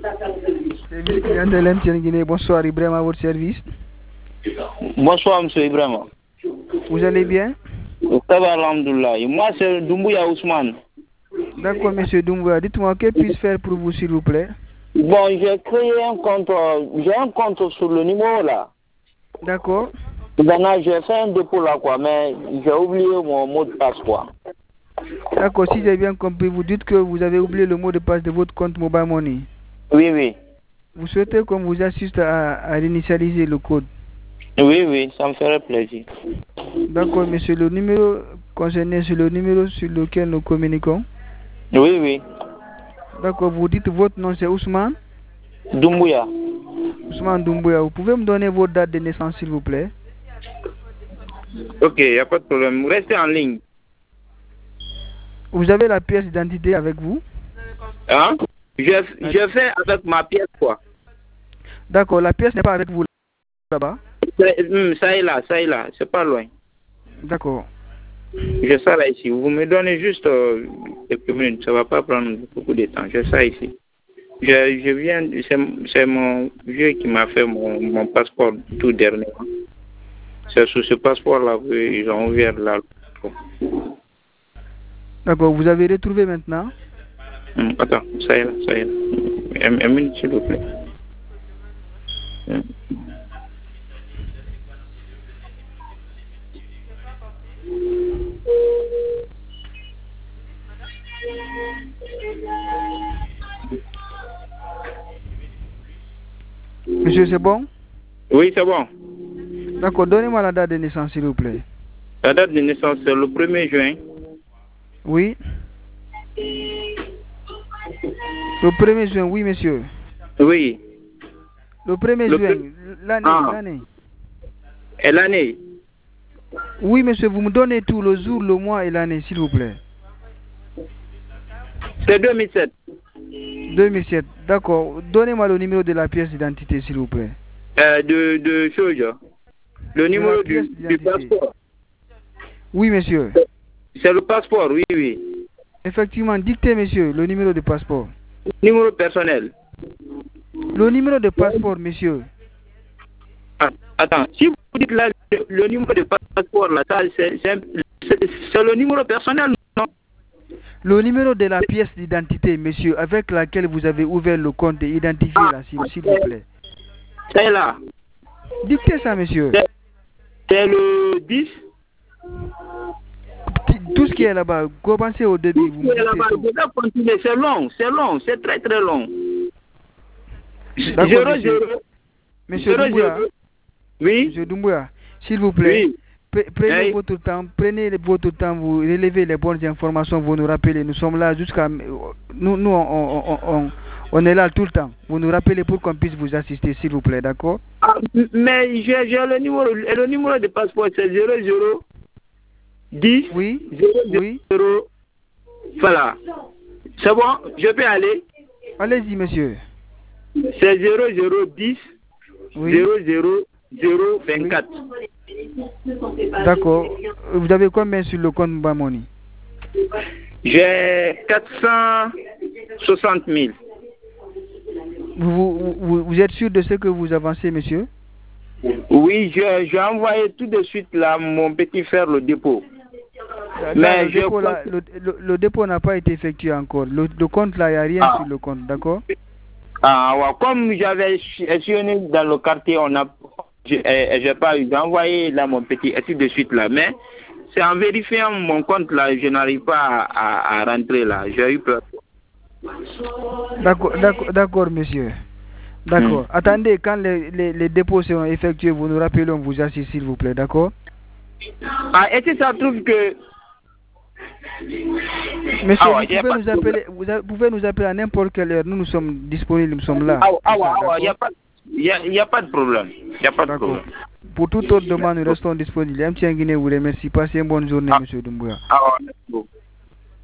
Service clientèle MTN Guinée, bonsoir Ibrahim à votre service. Bonsoir monsieur Ibrahim. Vous allez bien? Ça va, alhamdoulilah. Et moi c'est Doumbouya Ousmane. D'accord monsieur Doumbouya, dites-moi que puis-je faire pour vous s'il vous plaît? Bon, j'ai créé un compte, j'ai un compte sur le numéro là. D'accord. Maintenant j'ai fait un dépôt là quoi, mais j'ai oublié mon mot de passe quoi. D'accord, si j'ai bien compris, vous dites que vous avez oublié le mot de passe de votre compte Mobile Money. Oui, oui. Vous souhaitez qu'on vous assiste à initialiser le code? Oui, oui, ça me ferait plaisir. D'accord, monsieur, le numéro concerné, c'est le numéro sur lequel nous communiquons? Oui, oui. D'accord, vous dites votre nom c'est Ousmane? Doumbouya. Ousmane Doumbouya, vous pouvez me donner votre date de naissance s'il vous plaît? Ok, il n'y a pas de problème. Restez en ligne. Vous avez la pièce d'identité avec vous? Hein? Je fais avec ma pièce quoi. D'accord, la pièce n'est pas avec vous là-bas? Ça est là, c'est pas loin. D'accord. Je serai là ici. Vous me donnez juste quelques minutes, ça va pas prendre beaucoup de temps. Je serai ici. Je viens, c'est mon vieux qui m'a fait mon passeport tout dernièrement. C'est sur ce passeport-là qu'ils ont ouvert là. D'accord, vous avez retrouvé maintenant? Attends, ça est là. Une minute s'il vous plaît. Monsieur, c'est bon? Oui, c'est bon. D'accord, donnez-moi la date de naissance, s'il vous plaît. La date de naissance, c'est le 1er juin. Oui. Le 1er juin, oui, monsieur. Oui. Le 1er juin, l'année. Et l'année? Oui, monsieur, vous me donnez tout, le jour, le mois et l'année, s'il vous plaît. C'est 2007. 2007, d'accord. Donnez-moi le numéro de la pièce d'identité, s'il vous plaît. De chose. Le numéro du passeport. Oui, monsieur. C'est le passeport, oui, oui. Effectivement, dictez, monsieur, le numéro de passeport. Numéro personnel. Le numéro de passeport, monsieur. Attends, si vous dites là, le numéro de passeport, là, c'est le numéro personnel, non? Le numéro de la pièce d'identité, monsieur, avec laquelle vous avez ouvert le compte et identifié la cible, s'il vous plaît. C'est là. Dictez ça, monsieur. C'est le 10. Tout ce qui est là-bas, commencez au début. Vous me continuer. C'est long, c'est très très long. D'accord, monsieur Doumbouya. Oui. Monsieur Doumbouya, s'il vous plaît, oui. Prenez votre temps, vous relevez les bonnes informations, vous nous rappelez. Nous sommes là jusqu'à... Nous, on est là tout le temps. Vous nous rappelez pour qu'on puisse vous assister, s'il vous plaît, d'accord? Mais j'ai le numéro de passeport, c'est 00 10 oui. 00 oui. Voilà. C'est bon, je peux aller? Allez-y, monsieur. C'est 0010 oui. 00024. D'accord. Vous avez combien sur le compte Mobile Money? J'ai 460 000. Vous êtes sûr de ce que vous avancez, monsieur? Oui, j'ai envoyé tout de suite là mon petit frère le dépôt. Mais le dépôt n'a pas été effectué encore. Le compte là, il n'y a rien sur le compte, d'accord? Ah ouais, comme j'avais sillonné dans le quartier, j'ai pas eu d'envoyer là mon petit ainsi de suite là, mais c'est en vérifiant mon compte là, je n'arrive pas à rentrer là, j'ai eu peur. D'accord, monsieur. D'accord. Attendez, quand les dépôts seront effectués, vous nous rappelez, on vous assiste, s'il vous plaît, d'accord? Ah, et si ça trouve que... Monsieur, vous pouvez nous appeler à n'importe quelle heure. Nous sommes disponibles, nous sommes là. Il n'y a pas de problème. Pour toute autre demande, nous restons disponibles. MTN Guinée vous remercie. Passez une bonne journée, monsieur Doumbouya. Merci beaucoup.